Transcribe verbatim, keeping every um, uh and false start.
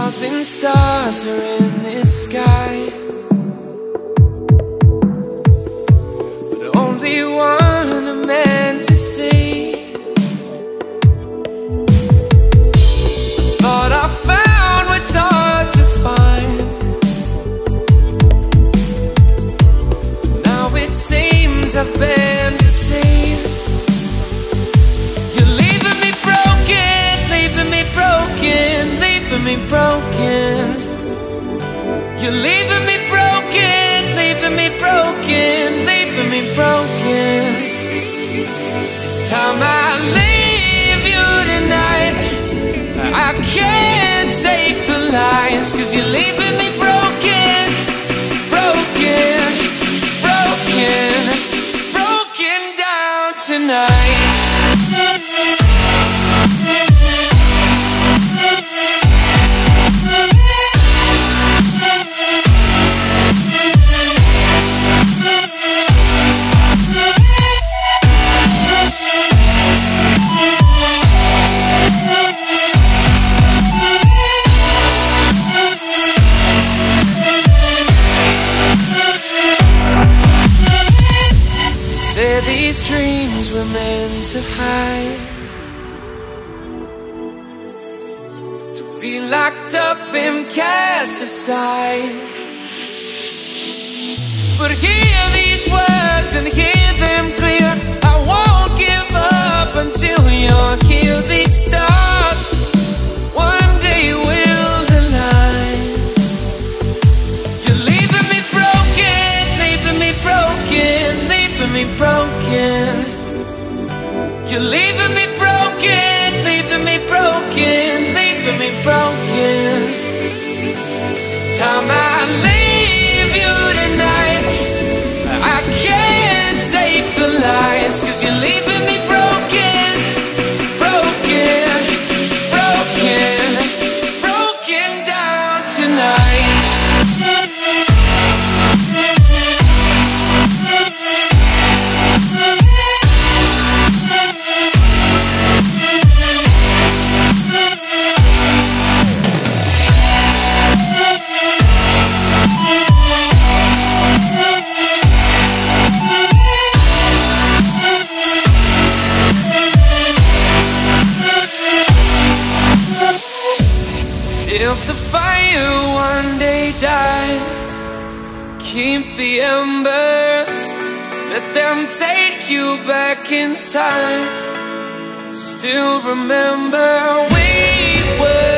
thousand stars are in this sky, but only one are meant to see. Thought I found what's hard to find, but now it seems I've been deceived. You're leaving me broken, leaving me broken, leaving me broken. You're leaving me broken, leaving me broken, leaving me broken. It's time I leave you tonight. I can't take the lies, 'cause you're leaving me broken, broken, broken, broken down tonight. Said these dreams were meant to hide, to be locked up and cast aside. But hear these words and hear them clear. I won't give up until you're here. These stars one day will align. You're leaving me broken, leaving me broken, leaving me broken. You're leaving me broken, leaving me broken, leaving me broken. It's time I leave you tonight. I can't take the lies, 'cause you're leaving me broken, broken, broken, broken down tonight. If the fire one day dies, keep the embers, let them take you back in time. Still remember we were